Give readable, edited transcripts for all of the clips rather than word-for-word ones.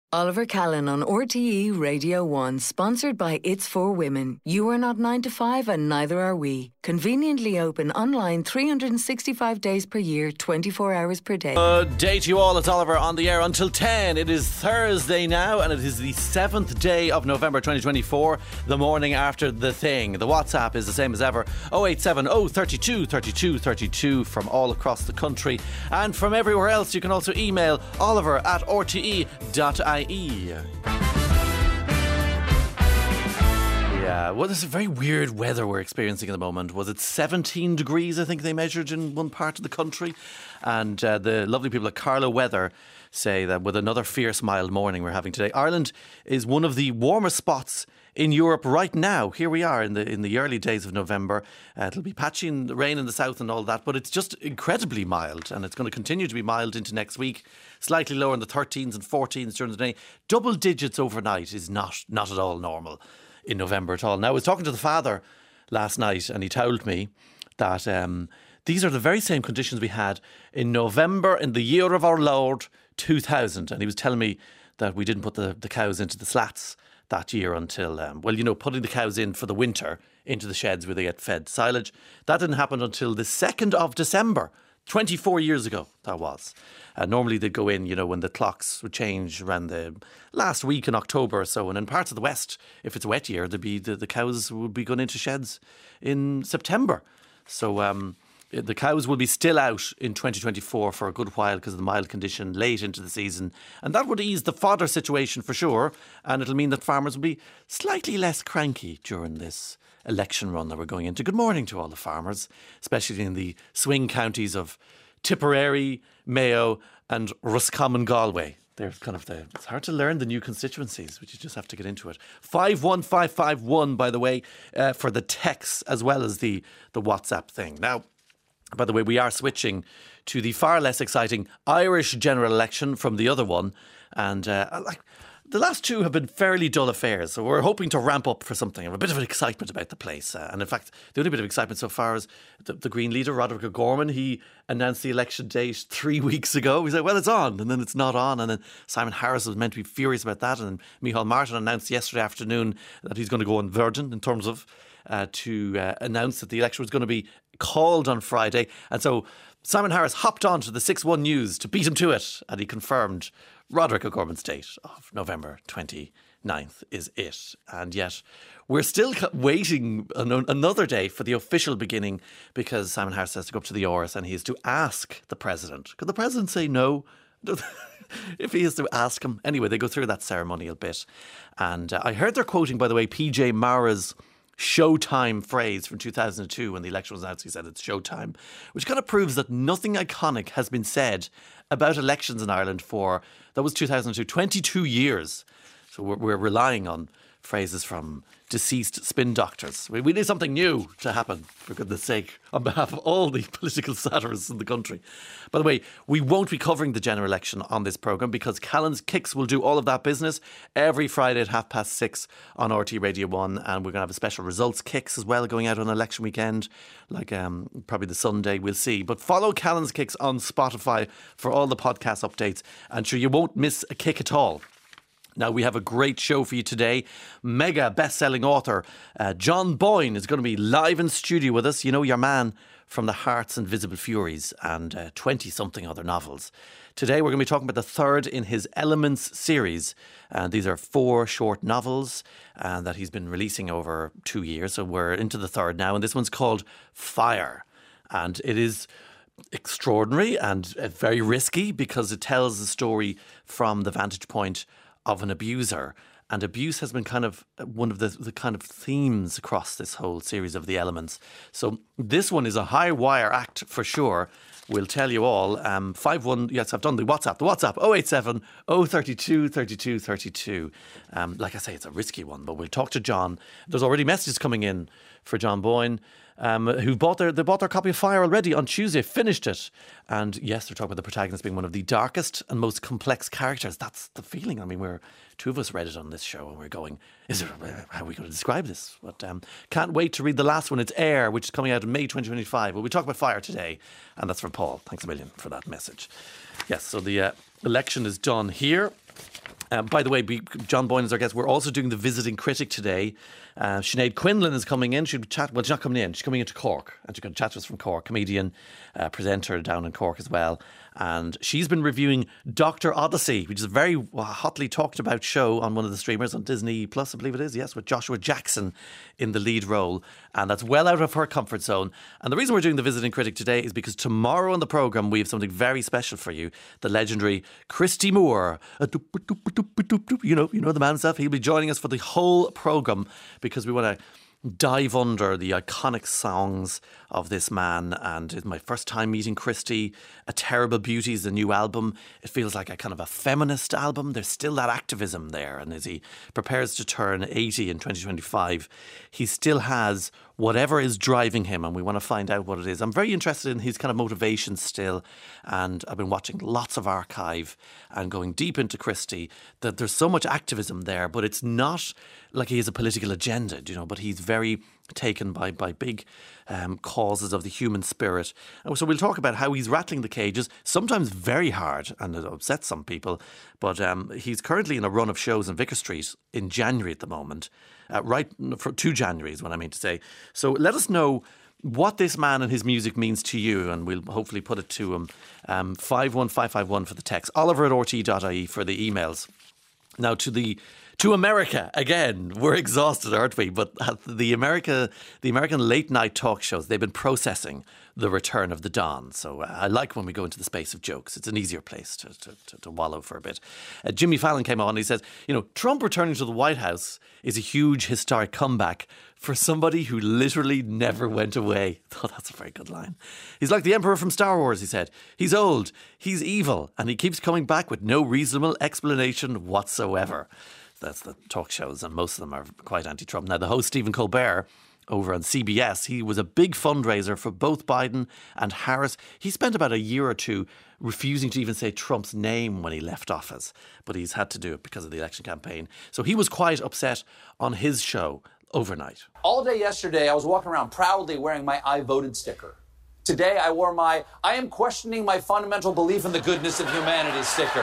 Oliver Callan on RTE Radio 1, sponsored by It's For Women. You are not 9 to 5 and neither are we. Conveniently open online 365 days per year, 24 hours per day. Good day to you all. It's Oliver on the air until 10. It is Thursday now and it is the 7th day of November 2024, the morning after the thing. The WhatsApp is the same as ever, 087 032 32 32 from all across the country. And from everywhere else, you can also email oliver@rte.ie. Yeah, well, there's a very weird weather we're experiencing at the moment. Was it 17 degrees, I think they measured in one part of the country? And the lovely people at Carlow Weather say that with another fierce, mild morning we're having today, Ireland is one of the warmest spots in Europe right now. Here we are in the early days of November. It'll be patchy and rain in the south and all that, but it's just incredibly mild, and it's going to continue to be mild into next week. Slightly lower in the 13s and 14s during the day. Double digits overnight is not at all normal in November at all. Now, I was talking to the father last night, and he told me that these are the very same conditions we had in November in the year of our Lord 2000, and he was telling me that we didn't put the cows into the slats that year until, putting the cows in for the winter into the sheds where they get fed silage. That didn't happen until the 2nd of December, 24 years ago, that was. Normally they'd go in, when the clocks would change around the last week in October or so. And in parts of the West, if it's a wet year, there'd be the cows would be going into sheds in September. So the cows will be still out in 2024 for a good while because of the mild condition late into the season. And that would ease the fodder situation for sure. And it'll mean that farmers will be slightly less cranky during this election run that we're going into. Good morning to all the farmers, especially in the swing counties of Tipperary, Mayo and Roscommon, Galway. They're it's hard to learn the new constituencies, but you just have to get into it. 51551, by the way, for the texts as well as the WhatsApp thing. Now, by the way, we are switching to the far less exciting Irish general election from the other one. And the last two have been fairly dull affairs, so we're hoping to ramp up for something. I have a bit of an excitement about the place. And in fact, the only bit of excitement so far is the Green leader, Roderick O'Gorman. He announced the election date 3 weeks ago. He said, well, it's on, and then it's not on. And then Simon Harris was meant to be furious about that. And Micheál Martin announced yesterday afternoon that he's going to go on Virgin in terms of to announce that the election was going to be called on Friday. And so Simon Harris hopped on to the 6-1 News to beat him to it, and he confirmed Roderick O'Gorman's date of November 29th is it. And yet we're still waiting another day for the official beginning, because Simon Harris has to go up to the Áras and he has to ask the president. Could the president say no? If he has to ask him. Anyway, they go through that ceremonial bit. And I heard they're quoting, by the way, PJ Mara's Showtime phrase from 2002 when the election was announced. He said it's showtime, which kind of proves that nothing iconic has been said about elections in Ireland for, that was 2002, 22 years. So we're relying on phrases from deceased spin doctors. We need something new to happen, for goodness sake, on behalf of all the political satirists in the country. By the way, we won't be covering the general election on this programme because Callan's Kicks will do all of that business every Friday at 6:30 on RTE Radio 1, and we're going to have a special results kicks as well going out on election weekend, like probably the Sunday, we'll see. But follow Callan's Kicks on Spotify for all the podcast updates, and sure, you won't miss a kick at all. Now, we have a great show for you today. Mega best-selling author John Boyne is going to be live in studio with us. You know, your man from The Hearts and Visible Furies and 20-something other novels. Today, we're going to be talking about the third in his Elements series. These are 4 short novels that he's been releasing over 2 years. So we're into the third now. And this one's called Fire. And it is extraordinary and very risky because it tells the story from the vantage point of an abuser. And abuse has been kind of one of the kind of themes across this whole series of The Elements. So this one is a high wire act for sure. We'll tell you all. 51, yes, I've done the WhatsApp, 087 032 32 32. Like I say, it's a risky one, but we'll talk to John. There's already messages coming in for John Boyne, who bought their copy of Fire already on Tuesday, finished it. And yes, they're talking about the protagonist being one of the darkest and most complex characters. That's the feeling. I mean, two of us read it on this show and we're going, how are we going to describe this? But can't wait to read the last one. It's Air, which is coming out in May 2025. Well, we talk about Fire today, and that's from Paul. Thanks a million for that message. Yes, so the election is done here. By the way, John Boyne is our guest. We're also doing the visiting critic today. Sinead Quinlan is coming in. She's not coming in. She's coming into Cork. And she's going to chat to us from Cork. Comedian, presenter down in Cork as well. And she's been reviewing Dr. Odyssey, which is a very hotly talked about show on one of the streamers on Disney Plus, I believe it is, yes, with Joshua Jackson in the lead role. And that's well out of her comfort zone. And the reason we're doing the visiting critic today is because tomorrow on the programme we have something very special for you. The legendary Christy Moore. You know the man himself. He'll be joining us for the whole programme because we want to dive under the iconic songs of this man. And it's my first time meeting Christy. A Terrible Beauty is the new album. It feels like a kind of a feminist album. There's still that activism there. And as he prepares to turn 80 in 2025, he still has whatever is driving him, and we want to find out what it is. I'm very interested in his kind of motivation still, and I've been watching lots of archive and going deep into Christy, that there's so much activism there, but it's not like he has a political agenda, but he's very taken by big causes of the human spirit. And so we'll talk about how he's rattling the cages, sometimes very hard, and it upsets some people, but he's currently in a run of shows in Vicar Street in January at the moment. Right for 2 Januaries, what I mean to say. So let us know what this man and his music means to you, and we'll hopefully put it to him. 51551 for the text, oliver@rte.ie for the emails. Now to America again. We're exhausted, aren't we? But the American late night talk shows, they've been processing the return of the Don. So I like when we go into the space of jokes. It's an easier place to wallow for a bit. Jimmy Fallon came on and he says, Trump returning to the White House is a huge historic comeback for somebody who literally never went away. Oh, that's a very good line. He's like the Emperor from Star Wars, he said. He's old, he's evil, and he keeps coming back with no reasonable explanation whatsoever. That's the talk shows, and most of them are quite anti-Trump. Now, the host, Stephen Colbert, over on CBS, he was a big fundraiser for both Biden and Harris. He spent about a year or two refusing to even say Trump's name when he left office, but he's had to do it because of the election campaign. So he was quite upset on his show overnight. All day yesterday, I was walking around proudly wearing my I voted sticker. Today, I wore my I am questioning my fundamental belief in the goodness of humanity sticker.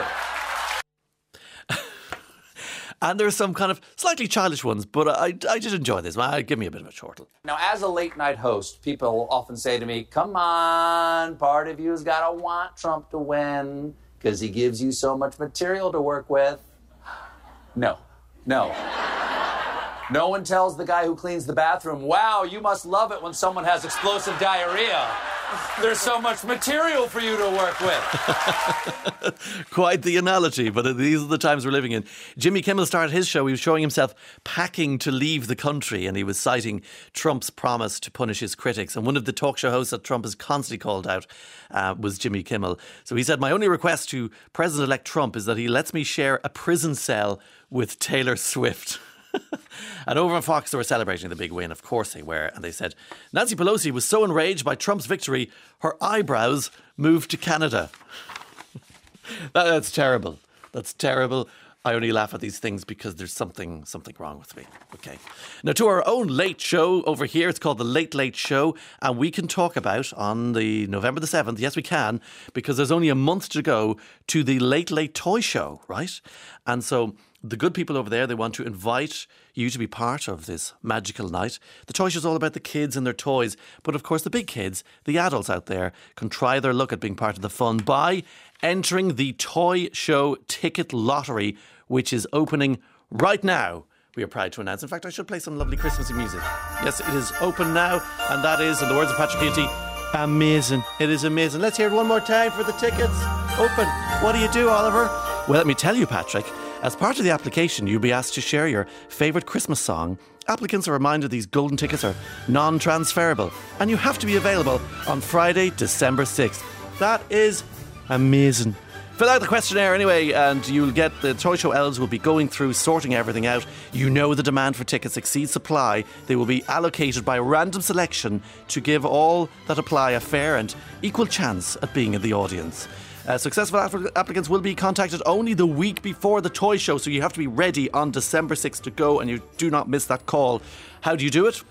And there are some kind of slightly childish ones, but I did enjoy this. Give me a bit of a chortle. Now, as a late night host, people often say to me, come on, part of you's got to want Trump to win because he gives you so much material to work with. No. No one tells the guy who cleans the bathroom, wow, you must love it when someone has explosive diarrhea. There's so much material for you to work with. Quite the analogy, but these are the times we're living in. Jimmy Kimmel started his show. He was showing himself packing to leave the country, and he was citing Trump's promise to punish his critics. And one of the talk show hosts that Trump has constantly called out was Jimmy Kimmel. So he said, my only request to President-elect Trump is that he lets me share a prison cell with Taylor Swift. And over on Fox, they were celebrating the big win. Of course they were. And they said, Nancy Pelosi was so enraged by Trump's victory, her eyebrows moved to Canada. That's terrible. That's terrible. I only laugh at these things because there's something wrong with me. Okay. Now to our own late show over here. It's called The Late Late Show. And we can talk about on the November the 7th. Yes, we can. Because there's only a month to go to the Late Late Toy Show, right? And so the good people over there, they want to invite you to be part of this magical night. The toy show is all about the kids and their toys. But of course, the big kids, the adults out there, can try their luck at being part of the fun by entering the Toy Show Ticket Lottery, which is opening right now. We are proud to announce. In fact, I should play some lovely Christmassy music. Yes, it is open now. And that is, in the words of Patrick Keaty, amazing. It is amazing. Let's hear it one more time for the tickets. Open. What do you do, Oliver? Well, let me tell you, Patrick. As part of the application, you'll be asked to share your favourite Christmas song. Applicants are reminded these golden tickets are non-transferable, and you have to be available on Friday, December 6th. That is amazing. Fill out the questionnaire anyway, and you'll get the Toy Show elves will be going through, sorting everything out. You know the demand for tickets exceeds supply. They will be allocated by random selection to give all that apply a fair and equal chance at being in the audience. Successful applicants will be contacted only the week before the toy show, so you have to be ready on December 6th to go, and you do not miss that call. How do you do it?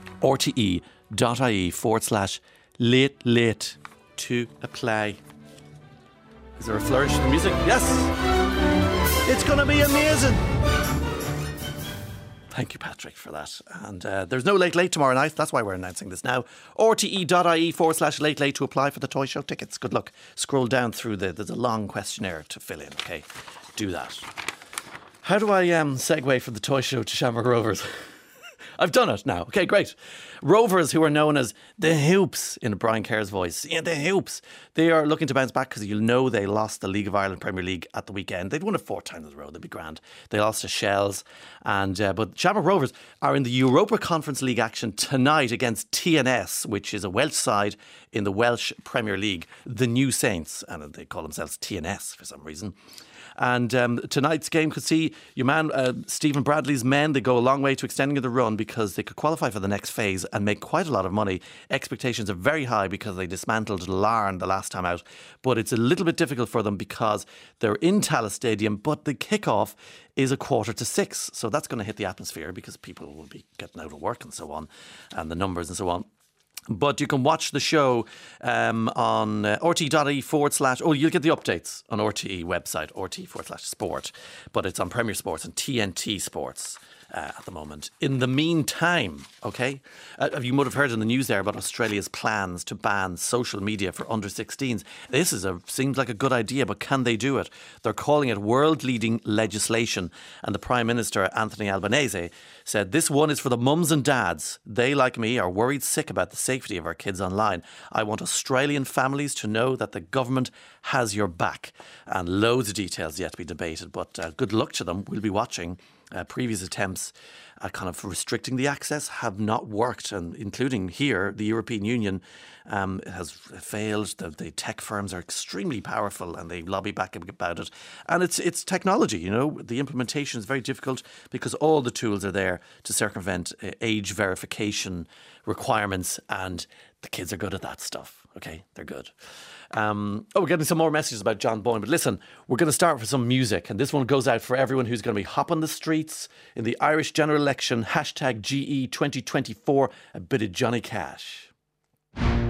rte.ie/late to apply. Is there a flourish in the music? Yes! It's going to be amazing. Thank you, Patrick, for that. And there's no Late Late tomorrow night. That's why we're announcing this now. rte.ie/Late Late to apply for the Toy Show tickets. Good luck. Scroll down through there's a long questionnaire to fill in. Okay, do that. How do I segue from the Toy Show to Shamrock Rovers? I've done it now. Okay, great. Rovers, who are known as the Hoops in Brian Kerr's voice. Yeah, the Hoops. They are looking to bounce back because you'll know they lost the League of Ireland Premier League at the weekend. They'd won it 4 times in a row. They'd be grand. They lost to Shells. But Shamrock Rovers are in the Europa Conference League action tonight against TNS, which is a Welsh side in the Welsh Premier League. The New Saints. And they call themselves TNS for some reason. And tonight's game could see your man, Stephen Bradley's men. They go a long way to extending the run because they could qualify for the next phase and make quite a lot of money. Expectations are very high because they dismantled Larne the last time out. But it's a little bit difficult for them because they're in Tallaght Stadium, but the kickoff is 5:45. So that's going to hit the atmosphere because people will be getting out of work and so on, and the numbers and so on. But you can watch the show on rte.ie/. You'll get the updates on RTE website, rte/sport. But it's on Premier Sports and TNT Sports at the moment. In the meantime, okay, you might have heard in the news there about Australia's plans to ban social media for under-16s. This seems like a good idea, but can they do it? They're calling it world-leading legislation. And the Prime Minister, Anthony Albanese, said, "This one is for the mums and dads. They, like me, are worried sick about the safety of our kids online. I want Australian families to know that the government has your back." And loads of details yet to be debated, but good luck to them. We'll be watching. Previous attempts at kind of restricting the access have not worked, and including here, the European Union has failed. The tech firms are extremely powerful and they lobby back about it. And it's technology, you know. The implementation is very difficult because all the tools are there to circumvent age verification requirements, and the kids are good at that stuff. Okay, they're good. We're getting some more messages about John Boyne, but listen, we're going to start with some music, and this one goes out for everyone who's going to be hopping the streets in the Irish general election, #GE 2024, a bit of Johnny Cash.